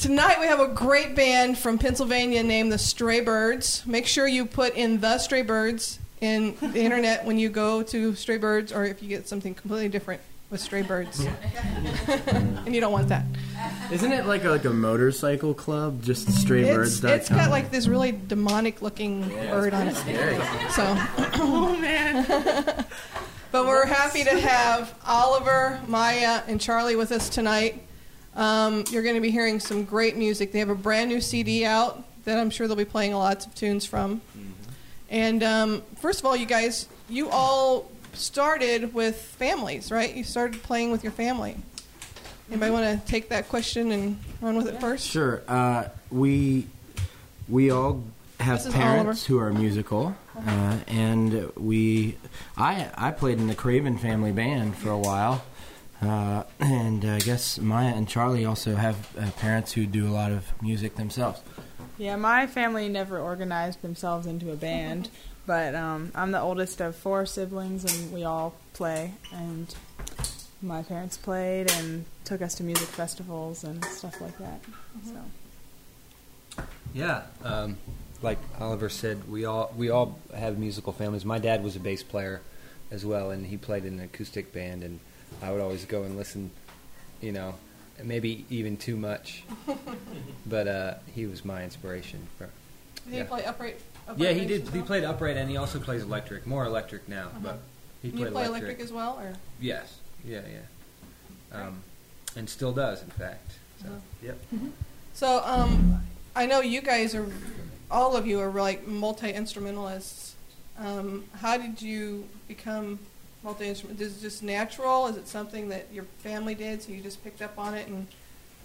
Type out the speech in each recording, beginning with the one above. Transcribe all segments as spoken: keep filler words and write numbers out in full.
tonight we have a great band from Pennsylvania named the Stray Birds. Make sure you put in the Stray Birds in the internet when you go to Stray Birds, or if you get something completely different with Stray Birds. And you don't want that. Isn't it like a, like a motorcycle club, just stray birds dot com? It's got like this really demonic looking yeah, bird on it. Scary. So, oh man. But we're happy to have Oliver, Maya, and Charlie with us tonight. Um, you're going to be hearing some great music. They have a brand new C D out that I'm sure they'll be playing lots of tunes from. Mm-hmm. And um, first of all, you guys, you all started with families, right? You started playing with your family. Anybody want to take that question and run with it first? Sure. Uh, we we all have parents who are musical, uh, and we I I played in the Craven family band for a while, uh, and I guess Maya and Charlie also have uh, parents who do a lot of music themselves. Yeah, my family never organized themselves into a band, but um, I'm the oldest of four siblings, and we all play, and my parents played and took us to music festivals and stuff like that. Mm-hmm. So. Yeah, um, like Oliver said, we all we all have musical families. My dad was a bass player as well, and he played in an acoustic band, and I would always go and listen, you know, maybe even too much. But uh, he was my inspiration. For, did he yeah. play upright? upright yeah, he did. Well? He played upright, and he also plays electric. More electric now, uh-huh. but he Can played you play electric. electric as well, or? Yes. Yeah, yeah. Um, and still does, in fact. So, uh-huh. Yep. Mm-hmm. So, um, I know you guys are, all of you are like multi-instrumentalists. Um, how did you become multi-instrument? Is it just natural? Is it something that your family did, so you just picked up on it? And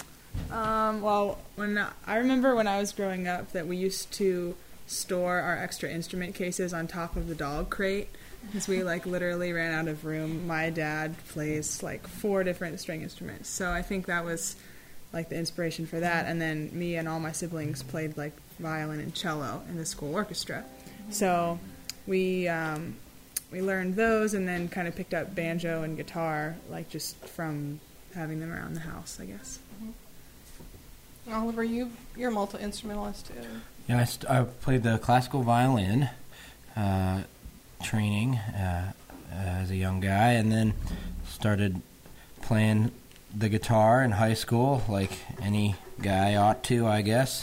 um, well, when I, I remember when I was growing up that we used to store our extra instrument cases on top of the dog crate. Because we, like, literally ran out of room. My dad plays, like, four different string instruments. So I think that was, like, the inspiration for that. And then me and all my siblings played, like, violin and cello in the school orchestra. So we um, we learned those and then kind of picked up banjo and guitar, like, just from having them around the house, I guess. Mm-hmm. Oliver, you, you're a multi-instrumentalist, too. Yeah, I, st- I played the classical violin, uh, training uh, as a young guy, and then started playing the guitar in high school, like any guy ought to, I guess.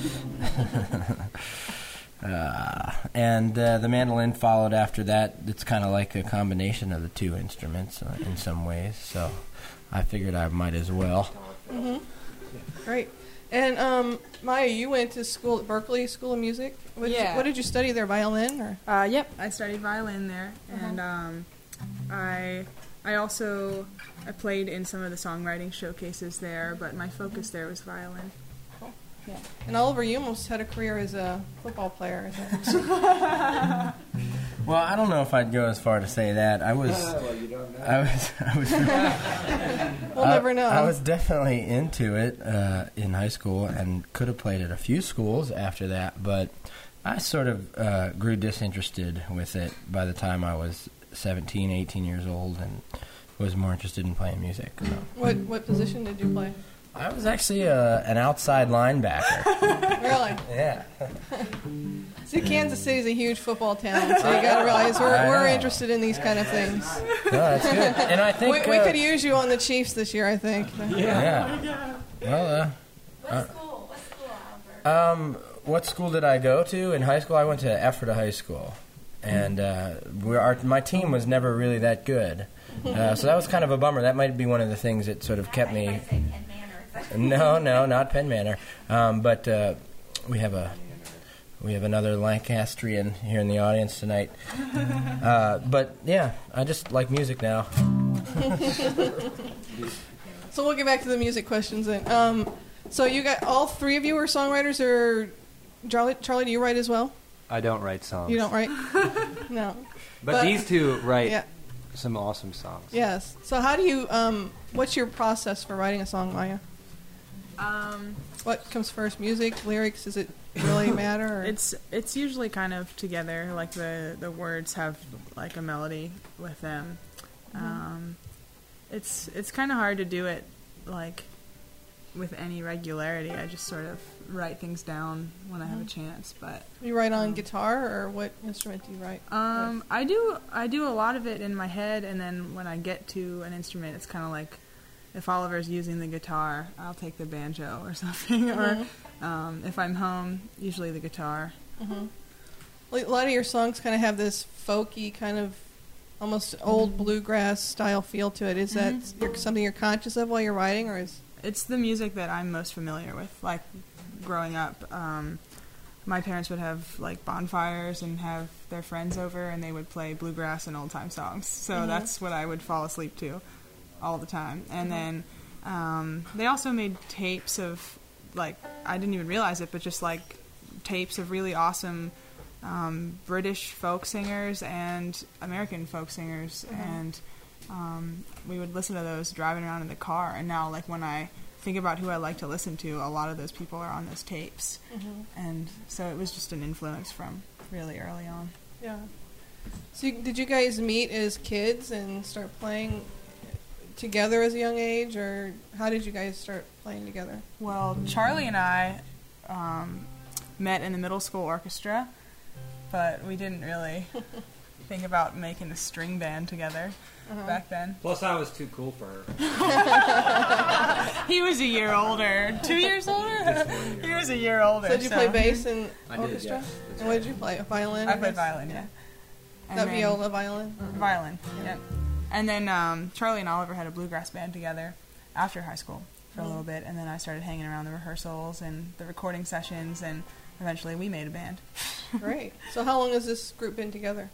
uh, and uh, the mandolin followed after that. It's kind of like a combination of the two instruments uh, in some ways, so I figured I might as well. Mm-hmm. Great. And um, Maya, you went to school at Berkeley School of Music. What did yeah. You, what did you study there? Violin, or? Uh, yep, I studied violin there, uh-huh. and um, I I also I played in some of the songwriting showcases there, but my focus there was violin. Cool. Yeah. And Oliver, you almost had a career as a football player. Is that Well, I don't know if I'd go as far to say that. I was, uh, well, you don't know. I was, I was. we'll I, never know. I was definitely into it uh, in high school, and could have played at a few schools after that. But I sort of uh, grew disinterested with it by the time I was seventeen, eighteen years old, and was more interested in playing music. So. What what position did you play? I was actually uh, an outside linebacker. Really? Yeah. See, Kansas City's a huge football town, so you got to realize we're we're interested in these kind of things. No, that's good. And I think we, we uh, could use you on the Chiefs this year, I think. Yeah. yeah. Well, uh, what uh, school? What school, Albert? Um, what school did I go to in high school? I went to Ephrata High School, and uh, we our my team was never really that good, uh, so that was kind of a bummer. That might be one of the things that sort of kept me. No, no, not Penn Manor. Um, but uh, we have a we have another Lancastrian here in the audience tonight. Uh, but yeah, I just like music now. So we'll get back to the music questions then. Um, so you got all three of you are songwriters, or Charlie? Charlie, do you write as well? I don't write songs. You don't write? No. But, but these two write yeah. some awesome songs. Yes. So how do you? Um, what's your process for writing a song, Maya? Um, what comes first? Music, lyrics? Does it really matter? Or? It's it's usually kind of together. Like the, the words have like a melody with them. Mm-hmm. Um, it's it's kind of hard to do it like with any regularity. I just sort of write things down when I have a chance. But You write on um, guitar, or what instrument do you write? Um, I do I do a lot of it in my head, and then when I get to an instrument, it's kind of like if Oliver's using the guitar, I'll take the banjo or something, Mhm. or um, if I'm home, usually the guitar. Mm-hmm. A lot of your songs kind of have this folky kind of almost old bluegrass style feel to it. Is that Mhm. you're, something you're conscious of while you're writing, or is It's the music that I'm most familiar with. Like growing up, um, my parents would have like bonfires and have their friends over, and they would play bluegrass and old time songs. So Mhm. that's what I would fall asleep to all the time. And Mhm. then um, they also made tapes of like I didn't even realize it, but just like tapes of really awesome um, British folk singers and American folk singers, Mhm. and um, we would listen to those driving around in the car. And now, like when I think about who I like to listen to, a lot of those people are on those tapes, mm-hmm. and so it was just an influence from really early on. Yeah. So you, did you guys meet as kids and start playing together as a young age, or how did you guys start playing together? Well, Charlie and I um, met in the middle school orchestra, but we didn't really think about making a string band together Uh-huh. back then. Plus, I was too cool for her. He was a year older. Two years older? He was a year older. So did you play bass in I did, orchestra? yes. That's And what did you play? A violin? I or played bass? violin, yeah. And That then- viola, violin? Violin, yeah. And then um, Charlie and Oliver had a bluegrass band together after high school for a Mhm. little bit, and then I started hanging around the rehearsals and the recording sessions, and eventually we made a band. Great. So how long has this group been together?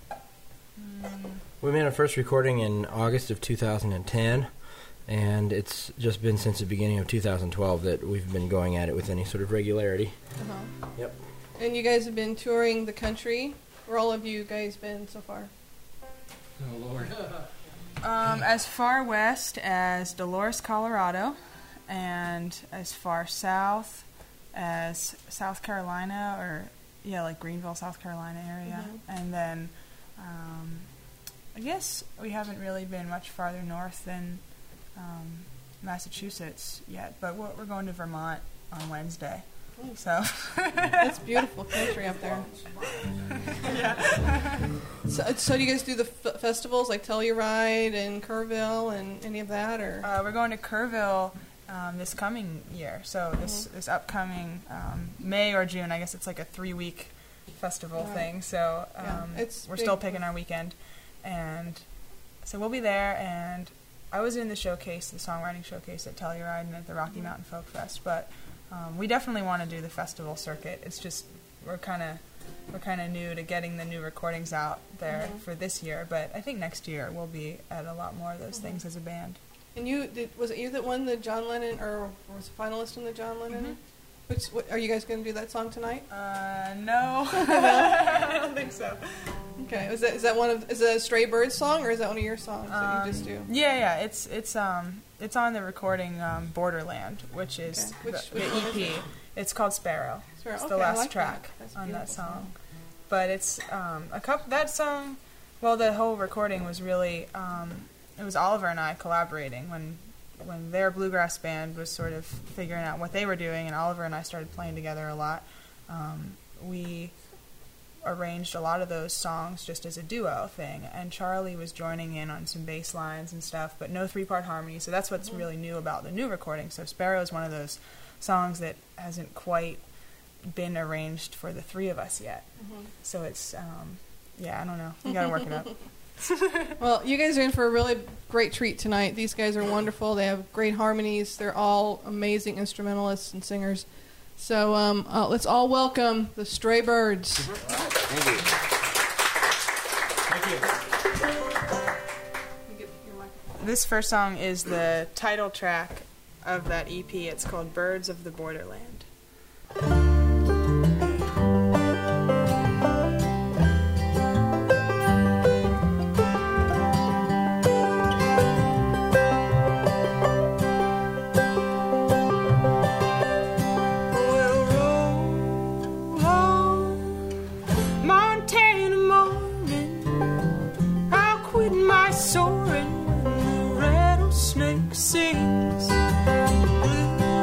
We made our first recording in August of two thousand ten, and it's just been since the beginning of two thousand twelve that we've been going at it with any sort of regularity. Uh-huh. Yep. And you guys have been touring the country. Where all of you guys been so far? Oh, Lord. Um, as far west as Dolores, Colorado, and as far south as South Carolina, or yeah, like Greenville, South Carolina area, Mhm. and then um, I guess we haven't really been much farther north than um, Massachusetts yet, but we're, we're going to Vermont on Wednesday. Ooh. So That's beautiful country up there. So, so do you guys do the f- festivals like Telluride and Kerrville and any of that, or? Uh, we're going to Kerrville um, this coming year. So this Mhm. this upcoming um, May or June, I guess it's like a three week festival Right. thing. So um, Yeah, it's we're big. still picking our weekend, and so we'll be there. And I was in the showcase, the songwriting showcase at Telluride and at the Rocky Mhm. Mountain Folk Fest. But um, we definitely want to do the festival circuit. It's just we're kind of we're kind of new to getting the new recordings out there Mhm. for this year. But I think next year we'll be at a lot more of those Mhm. things as a band. And you did? Was it you that won the John Lennon, or was a finalist in the John Lennon? Mhm. Which what, are you guys going to do that song tonight? Uh, no. I don't think so. Okay, is that is that one of is that a Stray Birds song, or is that one of your songs that Um, you just do? Yeah, yeah. It's it's um it's on the recording um, Borderland, which is Okay. Which- the, which the one E is P. it? It's called Sparrow. Sparrow. It's Okay, the I last like that. track That's a on that beautiful song. song. But it's um, a couple that song. Well, the whole recording was really um, it was Oliver and I collaborating when when their bluegrass band was sort of figuring out what they were doing, and Oliver and I started playing together a lot. Um, we arranged a lot of those songs just as a duo thing, and Charlie was joining in on some bass lines and stuff, but no three-part harmony, so that's what's really new about the new recording. So Sparrow is one of those songs that hasn't quite been arranged for the three of us yet. Mhm. So it's, um, yeah, I don't know. You gotta work it up. Well, you guys are in for a really great treat tonight. These guys are wonderful. They have great harmonies. They're all amazing instrumentalists and singers. So um, uh, let's all welcome the Stray Birds. Thank you. This first song is the title track of that E P. It's called Birds of the Borderland. Montana morning, I'll quit my soaring when the rattlesnake sings. Blue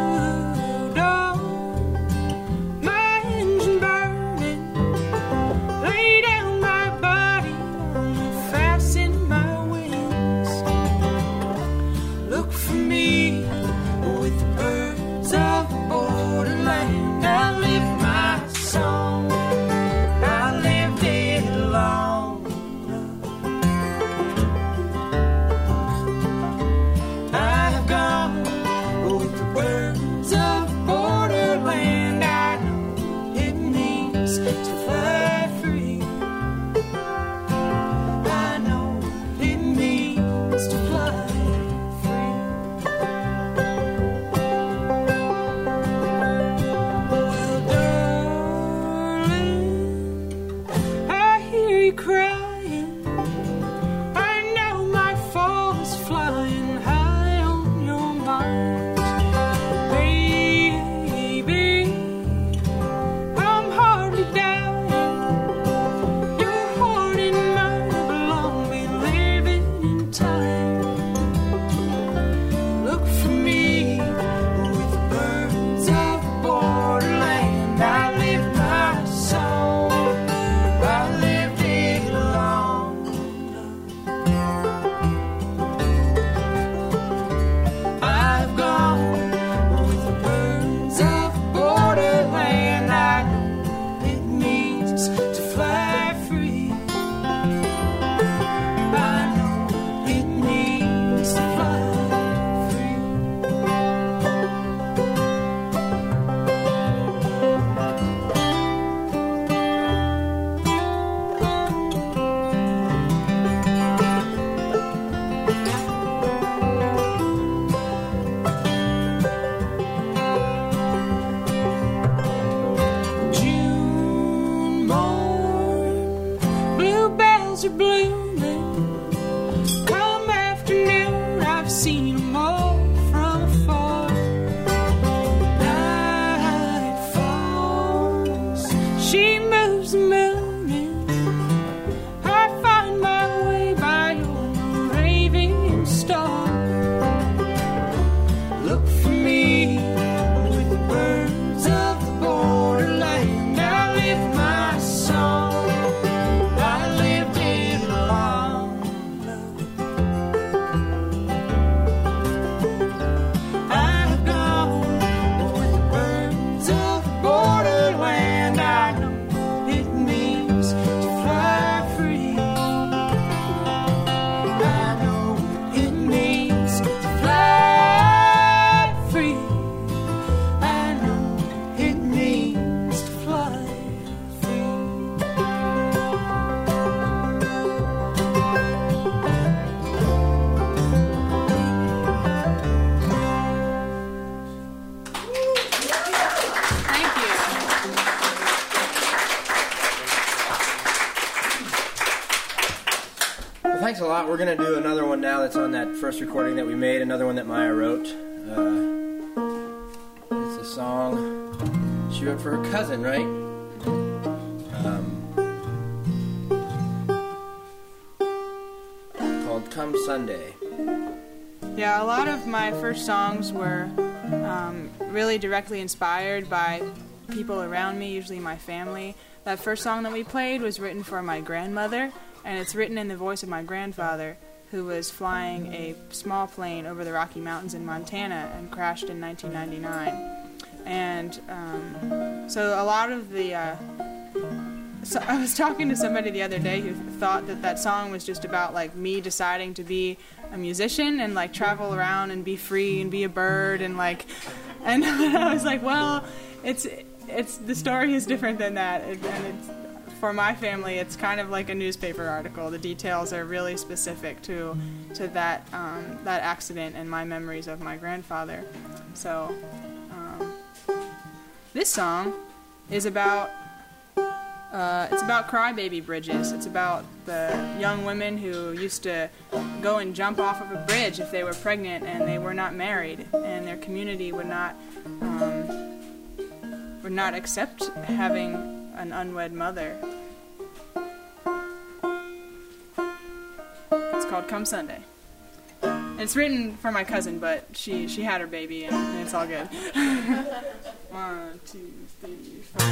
Thank you. Well, thanks a lot. We're going to do another one now that's on that first recording that we made, another one that Maya wrote. Uh, it's a song she wrote for her cousin, right? Um, called Come Sunday. Yeah, a lot of my first songs were um, really directly inspired by people around me, usually my family. That first song that we played was written for my grandmother, and it's written in the voice of my grandfather, who was flying a small plane over the Rocky Mountains in Montana and crashed in nineteen ninety-nine. And um, so a lot of the... Uh, so I was talking to somebody the other day who thought that that song was just about, like, me deciding to be a musician and, like, travel around and be free and be a bird and, like... And I was like, well, it's... It's the story is different than that, and it's, for my family, it's kind of like a newspaper article. The details are really specific to to that um, that accident and my memories of my grandfather. So, um, this song is about uh, it's about crybaby bridges. It's about the young women who used to go and jump off of a bridge if they were pregnant and they were not married, and their community would not. Um, would not accept having an unwed mother. It's called Come Sunday. And it's written for my cousin, but she, she had her baby and, and it's all good. One, two, three, four.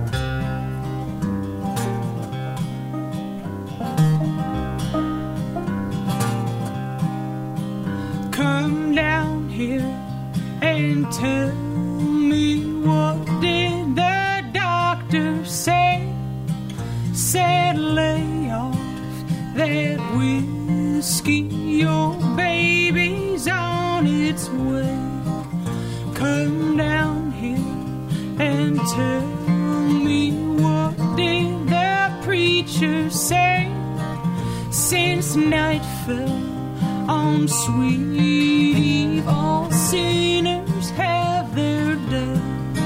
Come down here and tell me what did the doctor say? Said lay off that whiskey, your baby's on its way. Come down here and tell me what did the preacher say? Since night fell on sweet eve, all sinners have their day.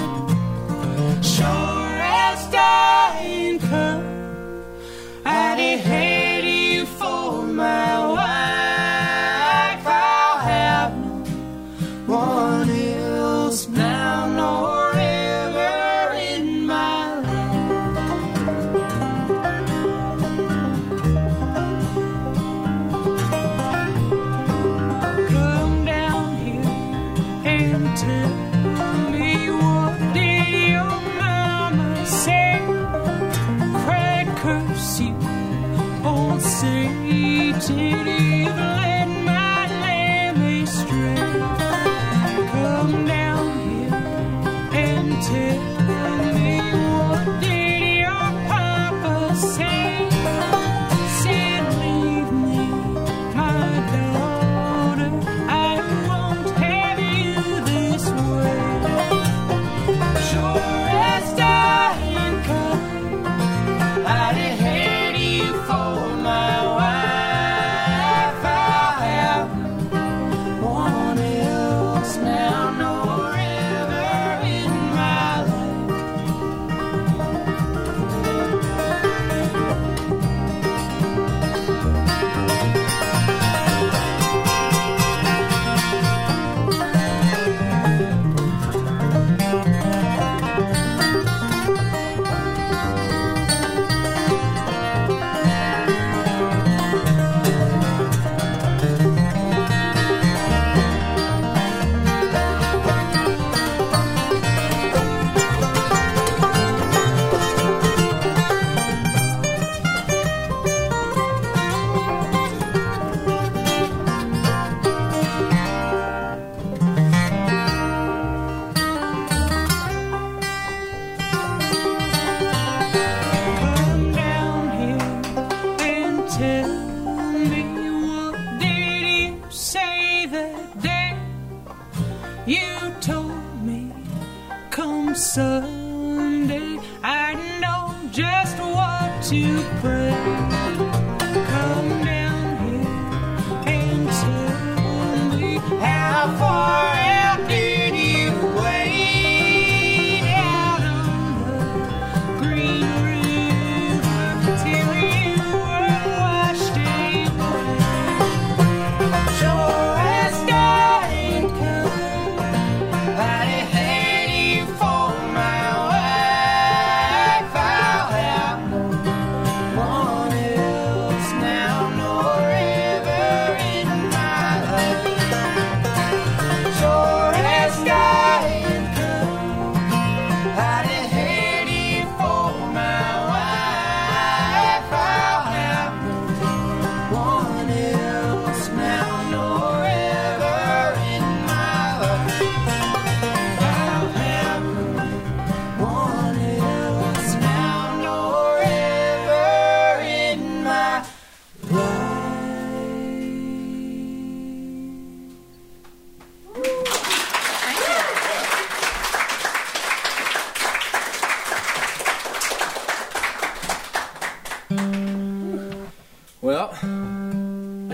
Sure as dying come, I'd had you for my wife. I'll have no one else now nor ever in my life. Come down here and tell me what did your mama say? Curse you, old Satan, you've led my lamb astray. Come down here and tell me what did your papa say? Said leave me, my daughter, I won't have you this way. Sure as dying come, I'd had you for my wife. I'll have no one else now nor ever in my life. Come down here and tell me what did you say that day? You told me come Sunday I know just what to pray. Come down here and tell me how far out did you wait? How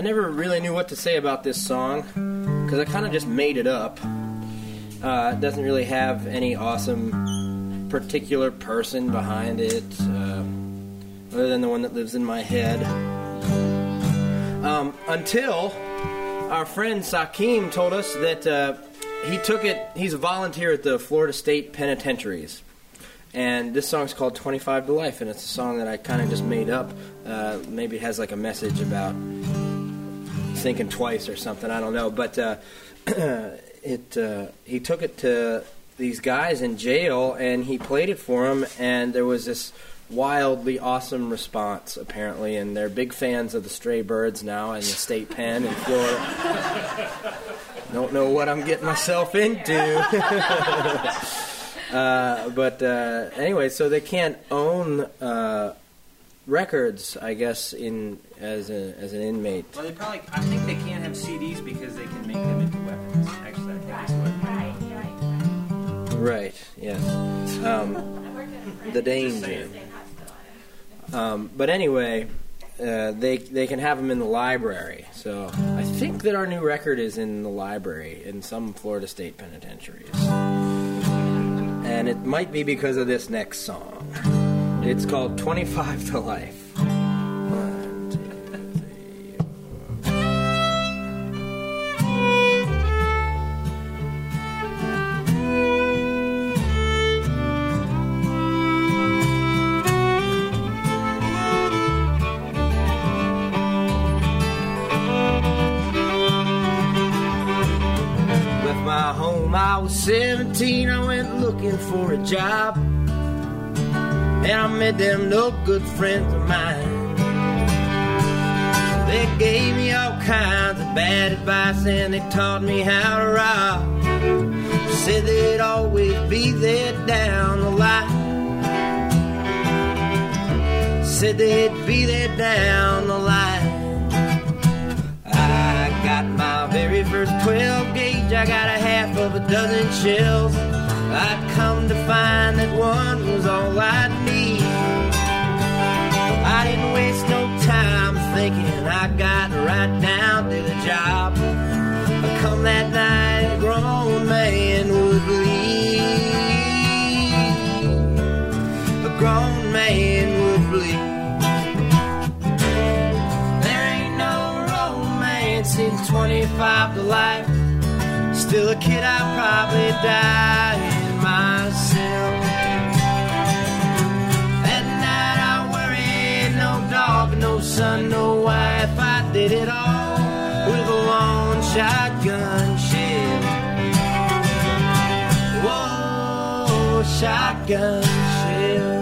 never really knew what to say about this song because I kind of just made it up. Uh, it doesn't really have any awesome particular person behind it, uh, other than the one that lives in my head. Um, until our friend Sakim told us that uh, he took it, he's a volunteer at the Florida State Penitentiaries. And this song's called twenty-five to Life, and it's a song that I kind of just made up. Uh, maybe it has like a message about thinking twice or something, I don't know. But uh, it uh, he took it to these guys in jail, and he played it for them, and there was this wildly awesome response, apparently, and they're big fans of the Stray Birds now in the state pen in Florida. Don't know what I'm getting myself into. uh, but uh, anyway, so they can't own uh, records, I guess, in as a, as an inmate. Well, they probably. I think they can't have C Ds because they can make them into weapons. Actually, I think that's what. Right, right, right. Right. Yes. Um, the danger. Um, but anyway, uh, they they can have them in the library. So I think that our new record is in the library in some Florida State penitentiaries, and it might be because of this next song. It's called twenty-five to Life. One, two, three, four. Left my home, I was seventeen, I went looking for a job. And I met them no good friends of mine. They gave me all kinds of bad advice, and they taught me how to rob. Said they'd always be there down the line. Said they'd be there down the line. I got my very first twelve gauge, I got a half of a dozen shells. I'd come to find that one was all I'd need. I didn't waste no time thinking, I got right down to the job. Come that night, a grown man would bleed. A grown man would bleed. There ain't no romance in twenty-five to Life. Still a kid, I'd probably die in myself. At night I worry, no dog, no son, no wife. I did it all with a lone shotgun shell. Whoa, shotgun shell.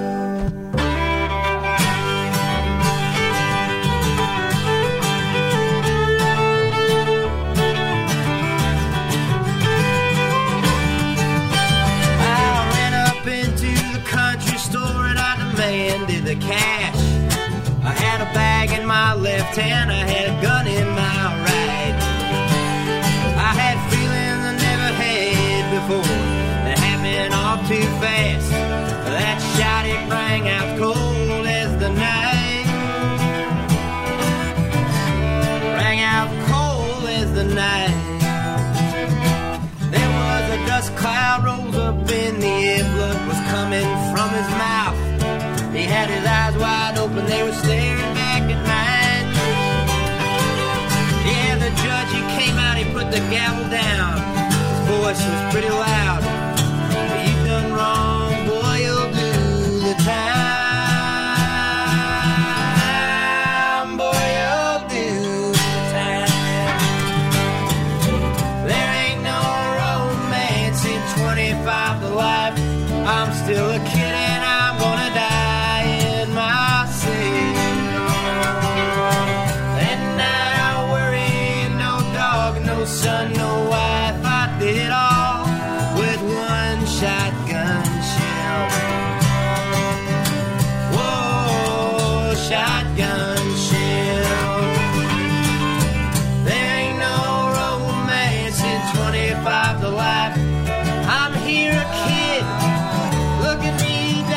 Demanded the cash. I had a bag in my left hand, I had a gun in my right. I had feelings I never had before that happened all too fast. That shot, it rang out cold as the night. Rang out cold as the night. There was a dust cloud rose up in the air, blood was coming from his mouth. He had his eyes wide open, they were staring back at mine. Yeah, the judge, he came out, he put the gavel down. His voice was pretty loud. You done wrong, boy, you'll do the time. Boy, you'll do the time. There ain't no romance in twenty-five to Life. I'm still a kid and I'm gonna die. Son, no wife, I did it all with one shotgun shell. Whoa, shotgun shell. There ain't no romance in twenty-five to Life. I'm here a kid, look at me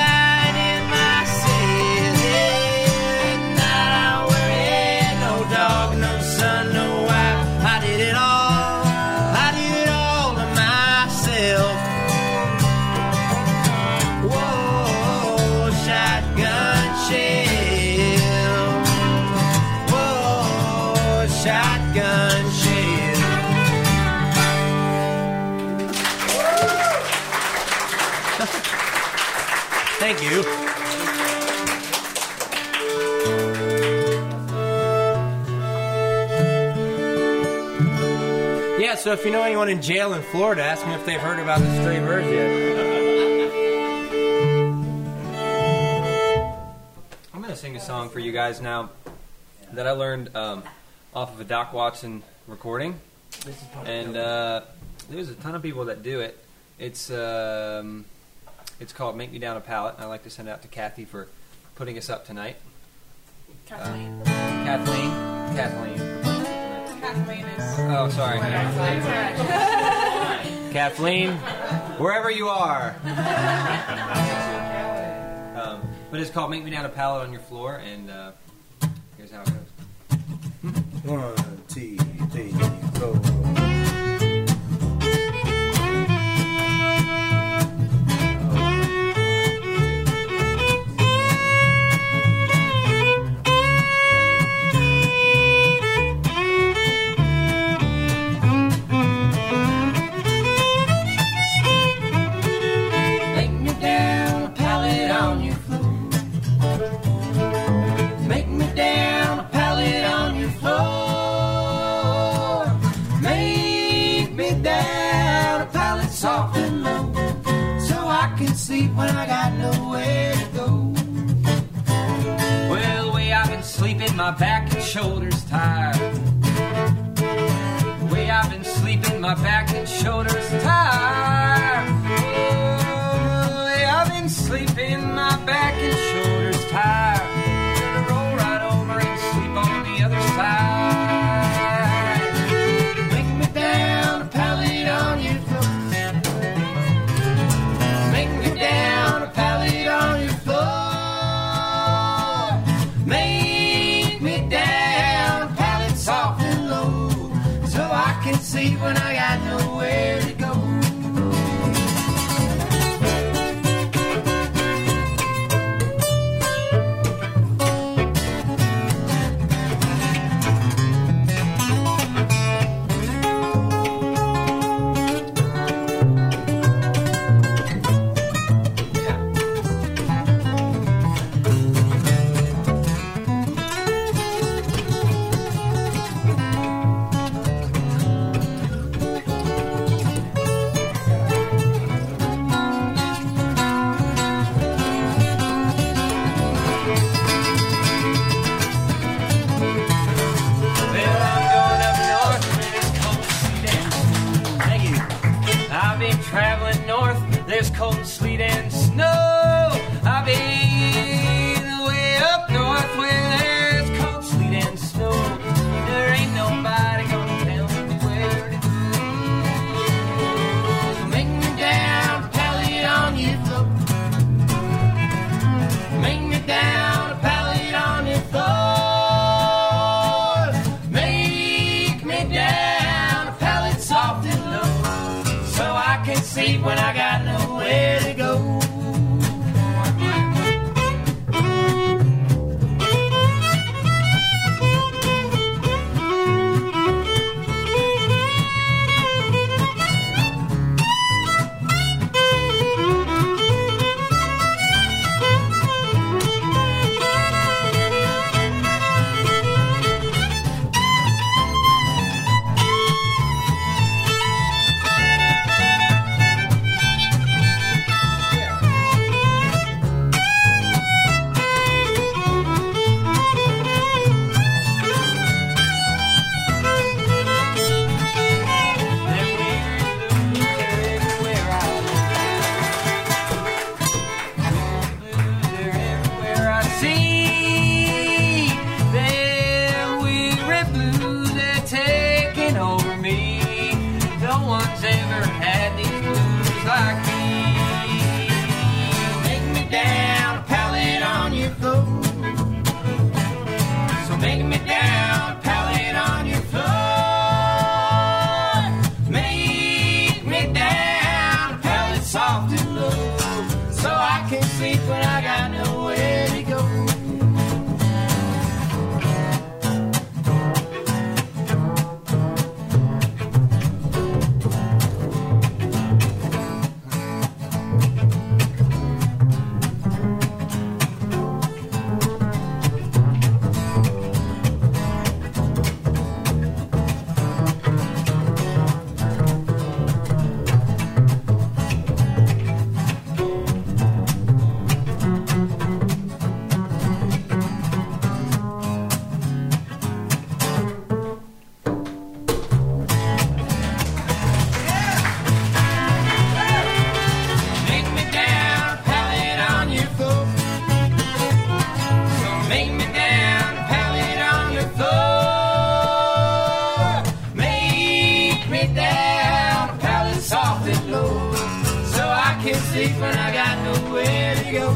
Thank you. Yeah, so if you know anyone in jail in Florida, ask them if they've heard about the Stray Birds yet. I'm going to sing a song for you guys now that I learned um, off of a Doc Watson recording. And uh, there's a ton of people that do it. It's um, it's called Make Me Down a Pallet. I'd like to send it out to Kathy for putting us up tonight. Kathleen. Uh, Kathleen. Kathleen. Kathleen is. Oh, sorry. Kathleen, wherever you are. um, but it's called Make Me Down a Pallet on Your Floor, and uh, here's how it goes. One, two, three, four. Soft and low, so I can sleep when I got nowhere to go. Well, the way I've been sleeping, my back and shoulders tired. The way I've been sleeping, my back and shoulders tired. Oh, the way I've been sleeping, my back and shoulders tired. Gonna roll right over and sleep on the other side. Make me down a pallet on your floor. Make me down a pallet on your floor. Make me down a pallet soft and low, so I can sleep when I got nowhere to go. Traveling north, there's cold, sleet, and snow. I've been way up north where there's cold, sleet, and snow. There ain't nobody gonna tell me where to go. Make me down a pallet on your floor. Make me down a pallet on your floor. Make me down a pallet soft and low, so I can sleep when I got nowhere to go. I got nowhere to go.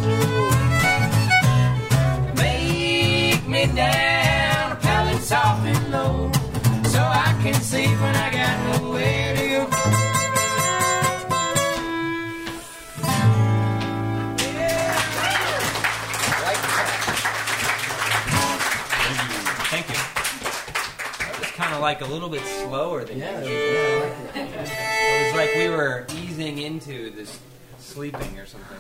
Make me down, a pallet soft and low, so I can sleep when I got nowhere to go. Thank you. That was kind of like a little bit slower than Yeah, usual. yeah. It was like we were easing into this sleeping or something.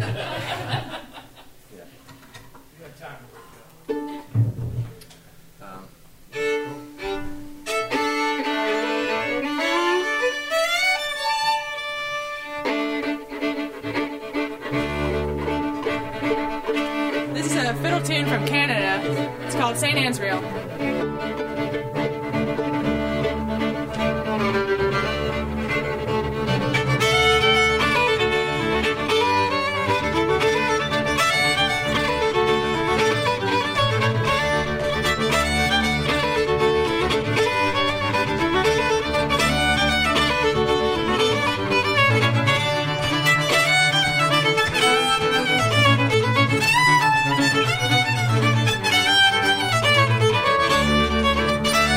Um, This is a fiddle tune from Canada. It's called Saint Anne's Reel. Thank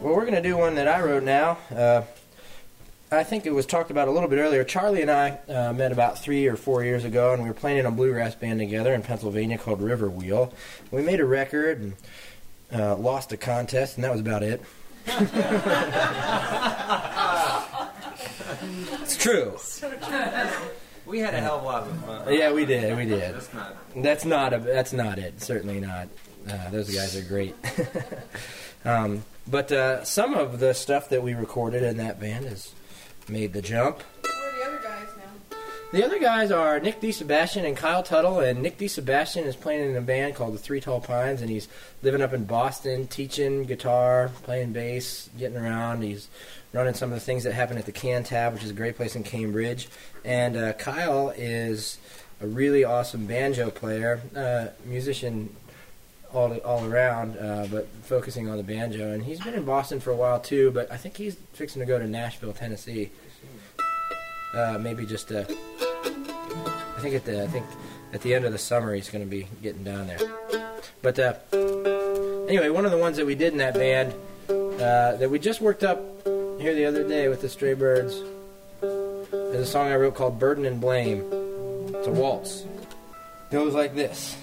Well, we're going to do one that I wrote now. Uh, I think it was talked about a little bit earlier. Charlie and I uh, met about three or four years ago, and we were playing in a bluegrass band together in Pennsylvania called River Wheel. We made a record and uh, lost a contest, and that was about it. It's true. We had a hell of a lot of fun. Yeah, we did. We did. That's not. That's not a. That's not it. Certainly not. Uh, those guys are great. um, but uh, some of the stuff that we recorded in that band has made the jump. Where are the other guys now? The other guys are Nick DeSebastian and Kyle Tuttle, and Nick DeSebastian is playing in a band called the Three Tall Pines, and he's living up in Boston, teaching guitar, playing bass, getting around. He's running some of the things that happen at the Can Tab, which is a great place in Cambridge. And uh, Kyle is a really awesome banjo player, uh, musician all all around, uh, but focusing on the banjo. And he's been in Boston for a while too, but I think he's fixing to go to Nashville, Tennessee. Uh, maybe just uh, I think at the I think at the end of the summer he's going to be getting down there. But uh, anyway, one of the ones that we did in that band uh, that we just worked up here the other day with the Stray Birds is a song I wrote called "Burden and Blame." It's a waltz. It goes like this.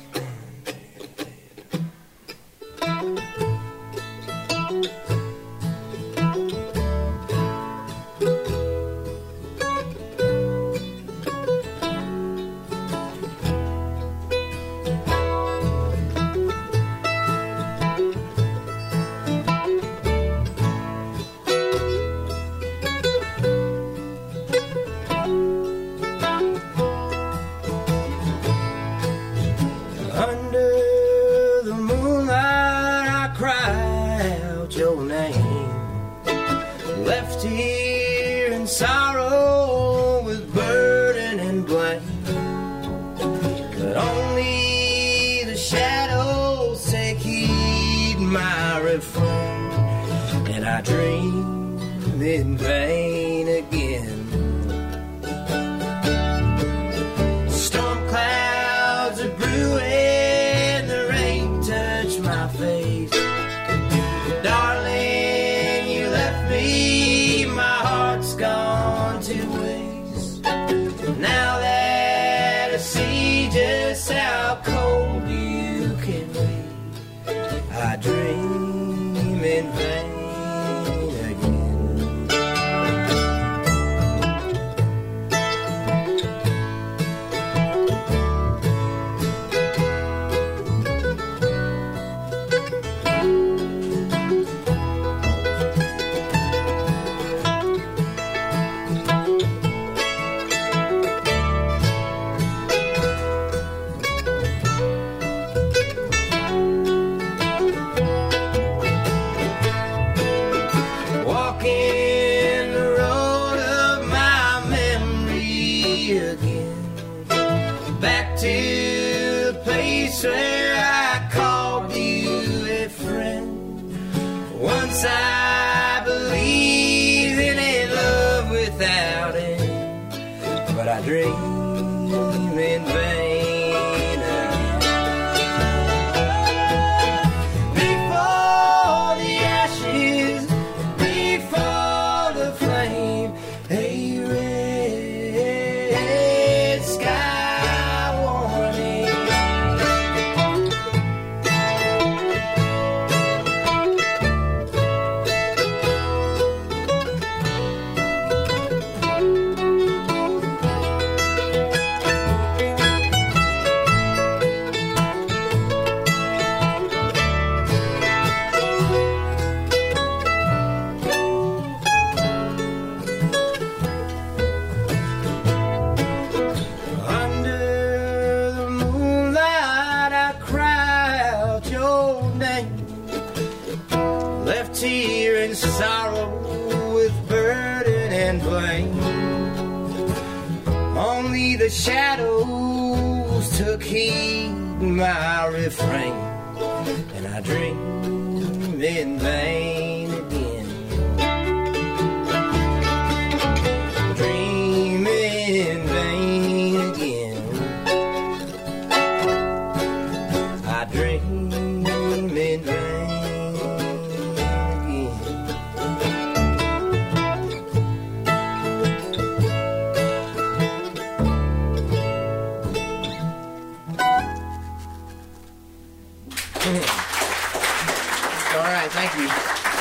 All right, thank you.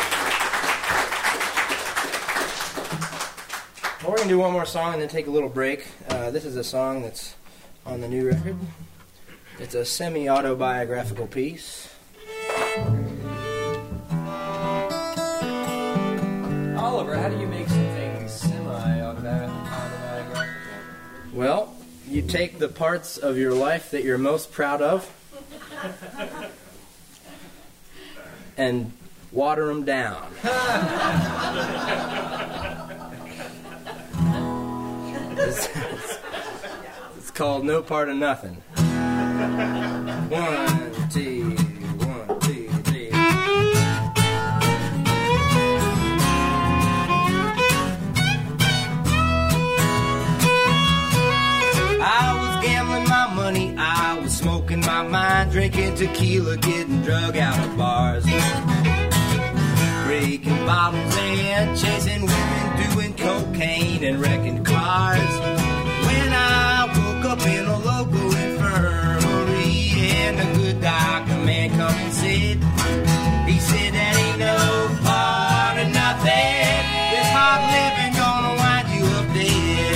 Well, we're going to do one more song and then take a little break. Uh, this is a song that's on the new record. It's a semi-autobiographical piece. Oliver, how do you make something semi-autobiographical? Well, you take the parts of your life that you're most proud of and water them down. it's, it's, it's called No Part of Nothing. One, two, one, two, three. I was gambling my money, I was smoking my mind, drinking tequila, getting drug out of bars, breaking bottles and chasing women, doing cocaine and wrecking cars. When I woke up in a local infirmary and a good doctor man come and said, he said that ain't no part of nothing, this hard living gonna wind you up dead.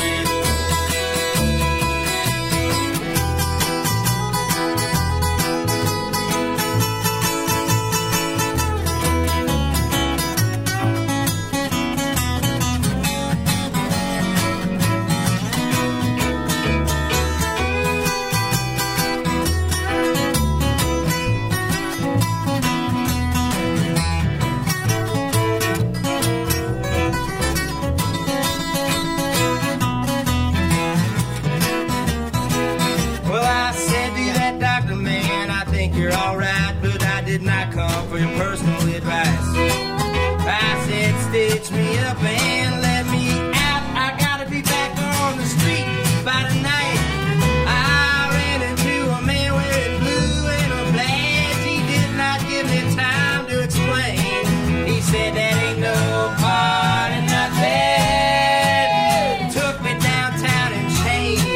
You're alright, but I did not come for your personal advice. I said, stitch me up and let me out. I gotta be back on the street by tonight. I ran into a man wearing blue and a badge. He did not give me time to explain. He said, that ain't no part of nothing. Took me downtown and changed.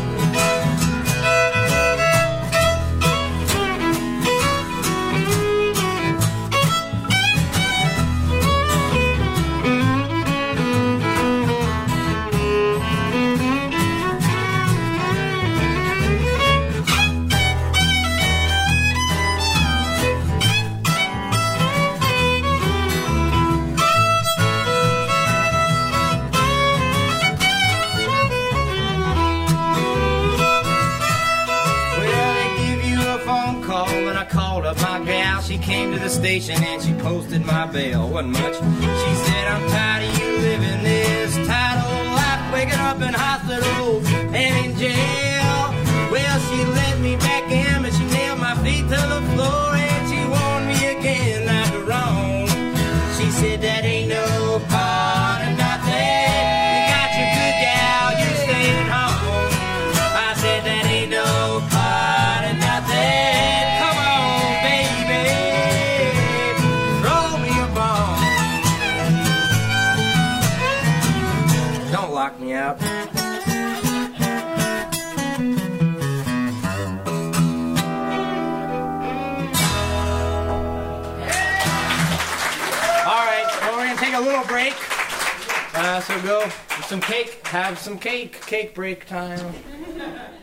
My gal, she came to the station and she posted my bail. Wasn't much. She said, I'm tired of you living this tight old life, waking up in hospitals and in jail. Well, she let me back in, but she nailed my feet to the floor and she warned me again not to roam. She said, that ain't no part of nothing. You got your good gal, you stay at home. I said, that ain't no part of nothing. Lock me out. All right, well, we're gonna take a little break. Uh, so go with some cake. Have some cake. Cake break time.